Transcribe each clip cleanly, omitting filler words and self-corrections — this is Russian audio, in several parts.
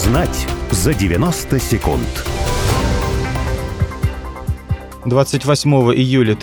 Узнать за 90 секунд. 28 июля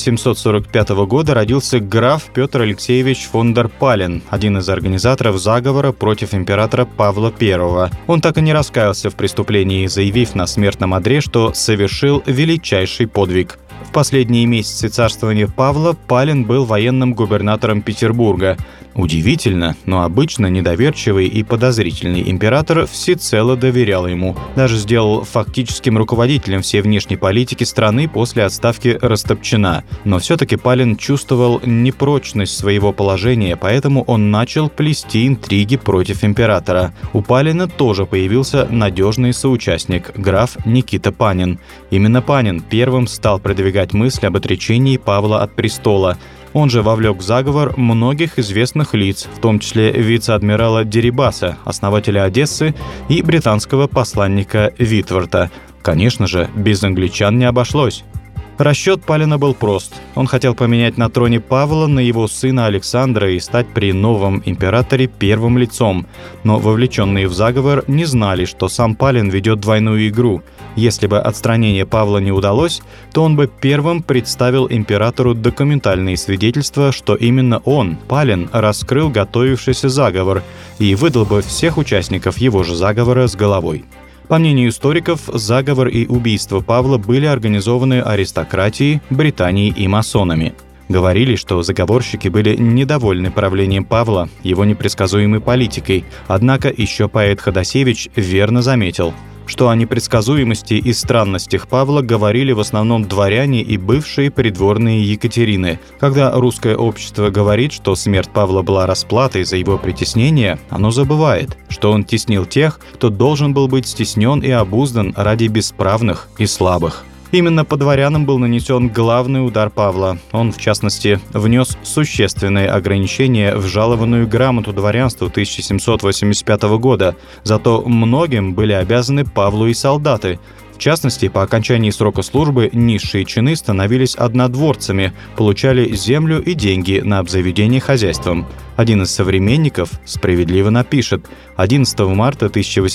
1745 года родился граф Петр Алексеевич фон дер Пален, один из организаторов заговора против императора Павла I. Он так и не раскаялся в преступлении, заявив на смертном одре, что совершил величайший подвиг. В последние месяцы царствования Павла Пален был военным губернатором Петербурга. Удивительно, но обычно недоверчивый и подозрительный император всецело доверял ему. Даже сделал фактическим руководителем всей внешней политики страны после отставки Растопчина. Но все-таки Пален чувствовал непрочность своего положения, поэтому он начал плести интриги против императора. У Палена тоже появился надежный соучастник – граф Никита Панин. Именно Панин первым стал продвигать мысль об отречении Павла от престола. Он же вовлек в заговор многих известных лиц, в том числе вице-адмирала Дерибаса, основателя Одессы, и британского посланника Витворта. Конечно же, без англичан не обошлось. Расчет Палена был прост. Он хотел поменять на троне Павла на его сына Александра и стать при новом императоре первым лицом. Но вовлеченные в заговор не знали, что сам Пален ведет двойную игру. Если бы отстранение Павла не удалось, то он бы первым представил императору документальные свидетельства, что именно он, Пален, раскрыл готовившийся заговор и выдал бы всех участников его же заговора с головой. По мнению историков, заговор и убийство Павла были организованы аристократией, Британией и масонами. Говорили, что заговорщики были недовольны правлением Павла, его непредсказуемой политикой. Однако еще поэт Ходосевич верно заметил, что о непредсказуемости и странностях Павла говорили в основном дворяне и бывшие придворные Екатерины. Когда русское общество говорит, что смерть Павла была расплатой за его притеснение, оно забывает, что он теснил тех, кто должен был быть стеснен и обуздан ради бесправных и слабых. Именно по дворянам был нанесен главный удар Павла. Он, в частности, внес существенные ограничения в жалованную грамоту дворянства 1785 года. Зато многим были обязаны Павлу и солдаты. В частности, по окончании срока службы низшие чины становились однодворцами, получали землю и деньги на обзаведение хозяйством. Один из современников справедливо напишет: 11 марта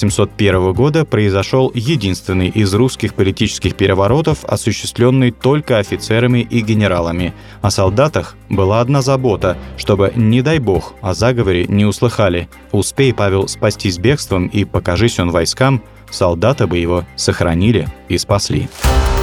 1801 года произошел единственный из русских политических переворотов, осуществленный только офицерами и генералами. О солдатах была одна забота, чтобы, не дай бог, о заговоре не услыхали. Успей Павел спастись бегством и покажись он войскам, солдаты бы его сохранили и спасли.